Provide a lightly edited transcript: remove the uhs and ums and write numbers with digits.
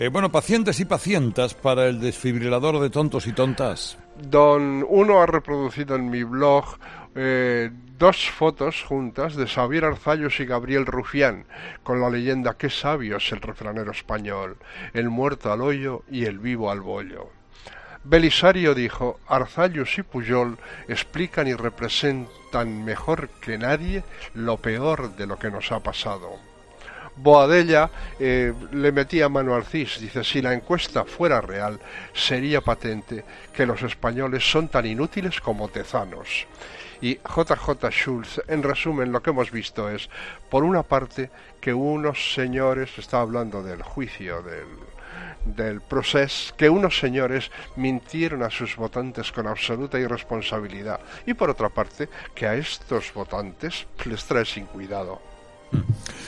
Bueno, pacientes y pacientas para el desfibrilador de tontos y tontas. Don Uno ha reproducido en mi blog dos fotos juntas de Xavier Arzallus y Gabriel Rufián, con la leyenda "Qué sabio es el refranero español, el muerto al hoyo y el vivo al bollo". Belisario dijo: Arzallus y Pujol explican y representan mejor que nadie lo peor de lo que nos ha pasado. Boadella le metía mano al CIS, dice: si la encuesta fuera real, sería patente que los españoles son tan inútiles como tezanos. Y JJ Schulz, en resumen, lo que hemos visto es, por una parte, que unos señores, está hablando del juicio, del proceso, que unos señores mintieron a sus votantes con absoluta irresponsabilidad, y por otra parte, que a estos votantes les trae sin cuidado.